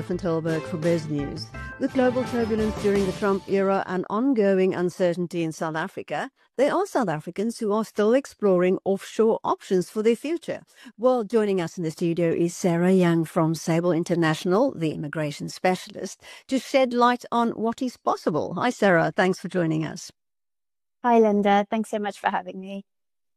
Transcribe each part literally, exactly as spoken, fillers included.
van Tilburg for Biz News. With global turbulence during the Trump era and ongoing uncertainty in South Africa, there are South Africans who are still exploring offshore options for their future. Well, joining us in the studio is Sarah Young from Sable International, the immigration specialist, to shed light on what is possible. Hi, Sarah. Thanks for joining us. Hi, Linda. Thanks so much for having me.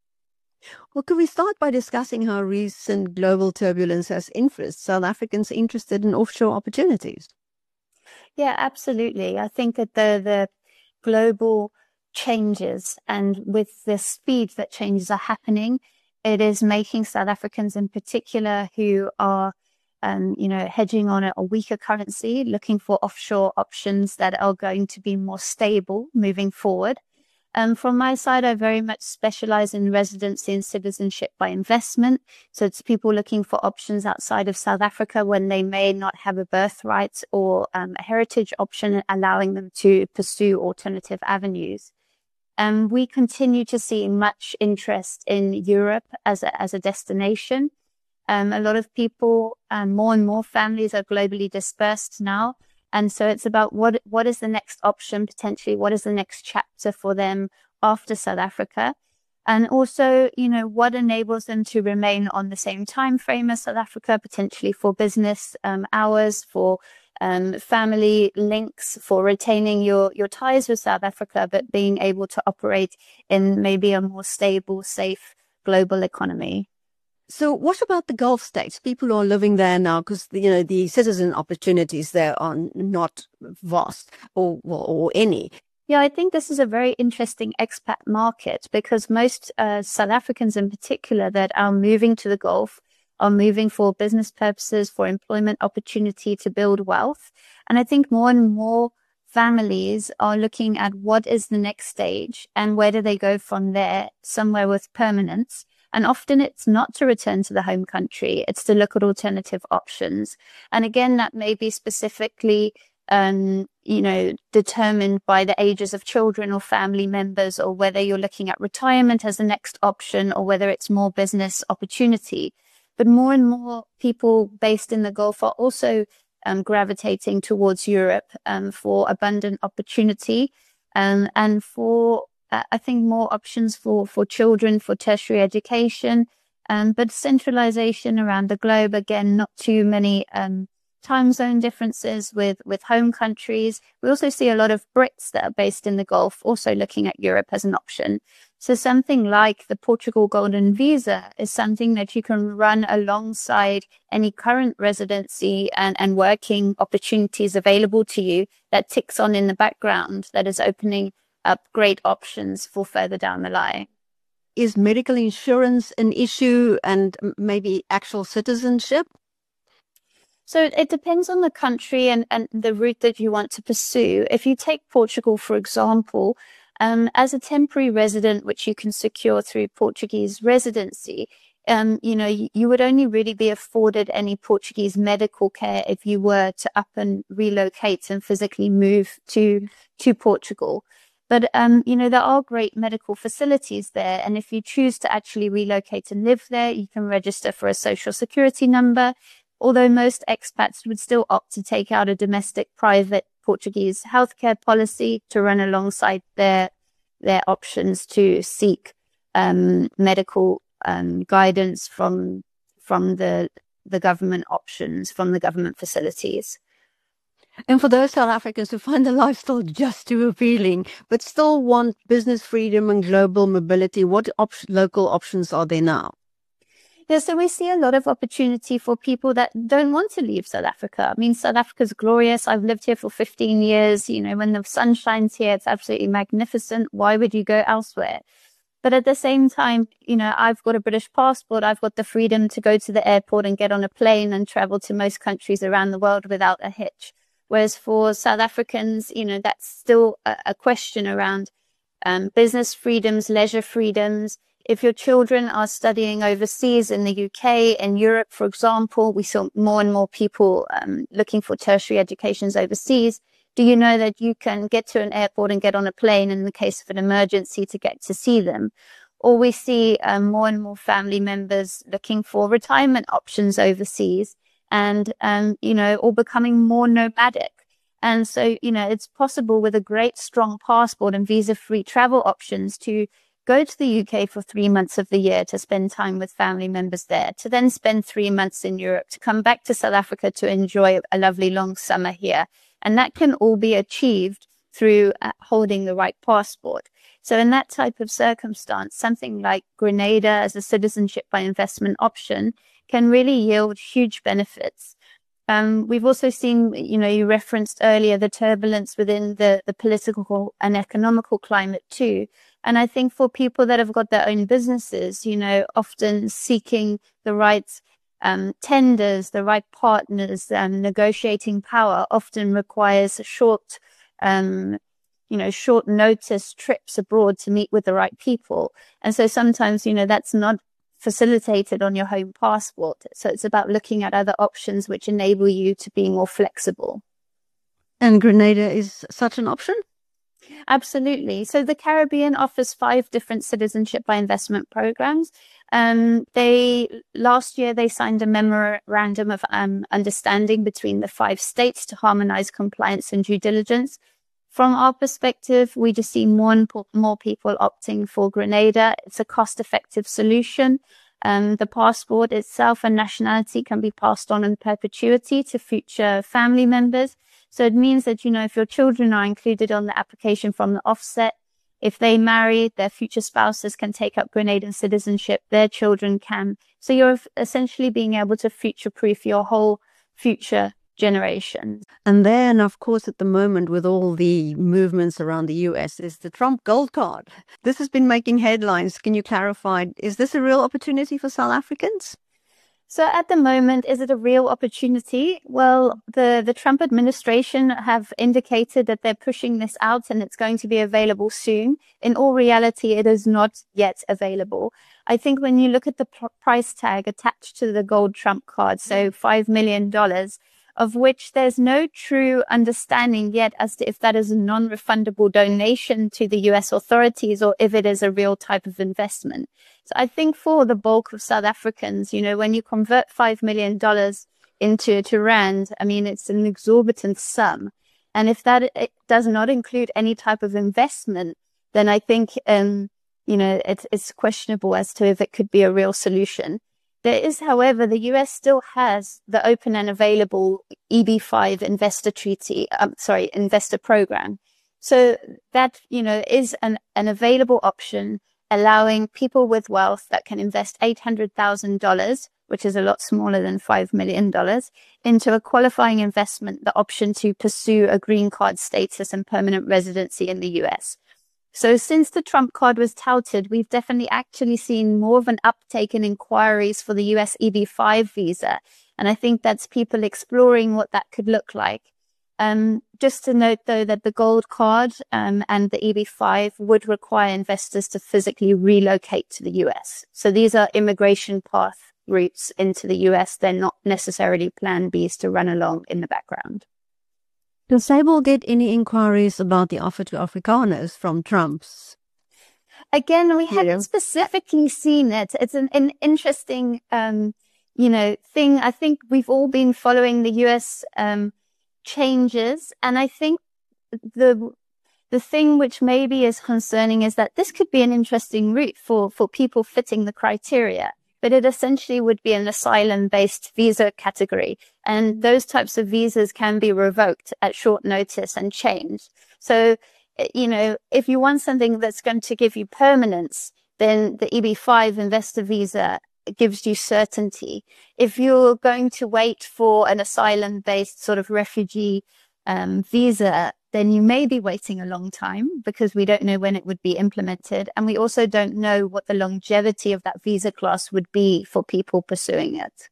Well, could we start by discussing how recent global turbulence has influenced South Africans interested in offshore opportunities? Yeah, absolutely. I think that the the global changes and with the speed that changes are happening, it is making South Africans in particular who are, um, you know, hedging on a, a weaker currency, looking for offshore options that are going to be more stable moving forward. Um, from my side, I very much specialize in residency and citizenship by investment. So it's people looking for options outside of South Africa when they may not have a birthright or um, a heritage option, allowing them to pursue alternative avenues. Um, we continue to see much interest in Europe as a, as a destination. Um, a lot of people, um, more and more families are globally dispersed now. And so it's about what what is the next option potentially, what is the next chapter for them after South Africa, and also, you know, what enables them to remain on the same time frame as South Africa, potentially for business um, hours, for um, family links, for retaining your your ties with South Africa, but being able to operate in maybe a more stable, safe global economy. So what about the Gulf states? People who are living there now, because, you know, the citizen opportunities there are not vast or, or any. Yeah, I think this is a very interesting expat market because most uh, South Africans in particular that are moving to the Gulf are moving for business purposes, for employment opportunity to build wealth. And I think more and more families are looking at what is the next stage and where do they go from there, somewhere with permanence. And often it's not to return to the home country, it's to look at alternative options. And again, that may be specifically, um, you know, determined by the ages of children or family members, or whether you're looking at retirement as the next option, or whether it's more business opportunity. But more and more people based in the Gulf are also um, gravitating towards Europe um, for abundant opportunity um, and for Uh, I think more options for, for children, for tertiary education, um, but centralization around the globe. Again, not too many um, time zone differences with, with home countries. We also see a lot of Brits that are based in the Gulf also looking at Europe as an option. So something like the Portugal Golden Visa is something that you can run alongside any current residency and, and working opportunities available to you that ticks on in the background, that is opening up great options for further down the line. Is medical insurance an issue, and maybe actual citizenship? So it depends on the country and, and the route that you want to pursue. If you take Portugal, for example, um, as a temporary resident, which you can secure through Portuguese residency, um, you know, you, you would only really be afforded any Portuguese medical care if you were to up and relocate and physically move to, to Portugal. But, um, you know, there are great medical facilities there. And if you choose to actually relocate and live there, you can register for a social security number. Although most expats would still opt to take out a domestic private Portuguese healthcare policy to run alongside their, their options to seek, um, medical, um, guidance from, from the, the government options, from the government facilities. And for those South Africans who find the lifestyle just too appealing, but still want business freedom and global mobility, what op- local options are there now? Yeah, so we see a lot of opportunity for people that don't want to leave South Africa. I mean, South Africa's glorious. I've lived here for fifteen years. You know, when the sun shines here, it's absolutely magnificent. Why would you go elsewhere? But at the same time, you know, I've got a British passport. I've got the freedom to go to the airport and get on a plane and travel to most countries around the world without a hitch. Whereas for South Africans, you know, that's still a, a question around um, business freedoms, leisure freedoms. If your children are studying overseas in the U K and Europe, for example, we saw more and more people um, looking for tertiary educations overseas. Do you know that you can get to an airport and get on a plane in the case of an emergency to get to see them? Or we see um, more and more family members looking for retirement options overseas. and, um, you know, or becoming more nomadic. And so, you know, it's possible with a great strong passport and visa-free travel options to go to the U K for three months of the year to spend time with family members there, to then spend three months in Europe, to come back to South Africa to enjoy a lovely long summer here. And that can all be achieved through uh, holding the right passport. So in that type of circumstance, something like Grenada as a citizenship by investment option can really yield huge benefits. Um, we've also seen, you know, you referenced earlier the turbulence within the, the political and economical climate too. And I think for people that have got their own businesses, you know, often seeking the right um, tenders, the right partners, um, negotiating power often requires short, um, you know, short notice trips abroad to meet with the right people. And so sometimes, you know, that's not facilitated on your home passport. So it's about looking at other options which enable you to be more flexible. And Grenada is such an option? Absolutely. So the Caribbean offers five different citizenship by investment programs. Um, they last year they signed a memorandum of um, understanding between the five states to harmonize compliance and due diligence. From our perspective, we just see more and more people opting for Grenada. It's a cost-effective solution. Um, the passport itself and nationality can be passed on in perpetuity to future family members. So it means that, you know, if your children are included on the application from the offset, if they marry, their future spouses can take up Grenadian citizenship, their children can. So you're essentially being able to future-proof your whole future generation. And then, of course, at the moment, with all the movements around the U S, is the Trump Gold Card. This has been making headlines. Can you clarify, is this a real opportunity for South Africans? So at the moment, is it a real opportunity? Well, the, the Trump administration have indicated that they're pushing this out and it's going to be available soon. In all reality, it is not yet available. I think when you look at the pr- price tag attached to the gold Trump card, so five million dollars, of which there's no true understanding yet as to if that is a non-refundable donation to the U S authorities or if it is a real type of investment. So I think for the bulk of South Africans, you know, when you convert five million dollars into to rand, I mean, it's an exorbitant sum. And if that it does not include any type of investment, then I think, um, you know, it's, it's questionable as to if it could be a real solution. There is, however, the U S still has the open and available E B five investor treaty, um, sorry, investor program. So that, you know, is an, an available option, allowing people with wealth that can invest eight hundred thousand dollars, which is a lot smaller than five million dollars, into a qualifying investment, the option to pursue a green card status and permanent residency in the U S. So since the Trump card was touted, we've definitely actually seen more of an uptake in inquiries for the U S E B five visa. And I think that's people exploring what that could look like. Um, just to note, though, that the gold card um, and the E B five would require investors to physically relocate to the U S. So these are immigration path routes into the U S. They're not necessarily plan Bs to run along in the background. Does Sable get any inquiries about the offer to Afrikaners from Trump's? Again, we haven't yeah. specifically seen it. It's an, an interesting, um, you know, thing. I think we've all been following the U S um, changes, and I think the the thing which maybe is concerning is that this could be an interesting route for for people fitting the criteria. But it essentially would be an asylum-based visa category. And those types of visas can be revoked at short notice and changed. So, you know, if you want something that's going to give you permanence, then the E B five investor visa gives you certainty. If you're going to wait for an asylum-based sort of refugee um, visa, then you may be waiting a long time because we don't know when it would be implemented. And we also don't know what the longevity of that visa class would be for people pursuing it.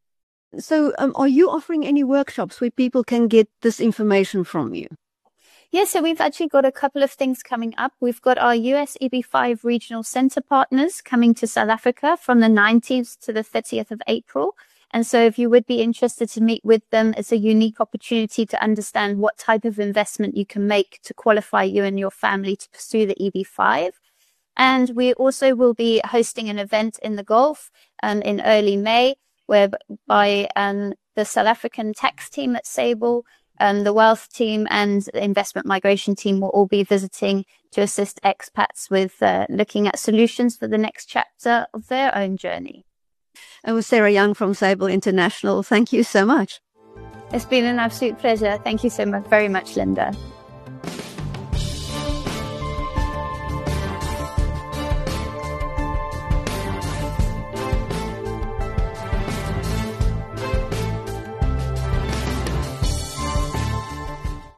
So um, are you offering any workshops where people can get this information from you? Yeah, so we've actually got a couple of things coming up. We've got our U S E B five regional center partners coming to South Africa from the nineteenth to the thirtieth of April. And so if you would be interested to meet with them, it's a unique opportunity to understand what type of investment you can make to qualify you and your family to pursue the E B five. And we also will be hosting an event in the Gulf um, in early May, whereby um, the South African tax team at Sable, um, the wealth team and the investment migration team will all be visiting to assist expats with uh, looking at solutions for the next chapter of their own journey. And with Sarah Young from Sable International, thank you so much. It's been an absolute pleasure. Thank you so much, very much, Linda.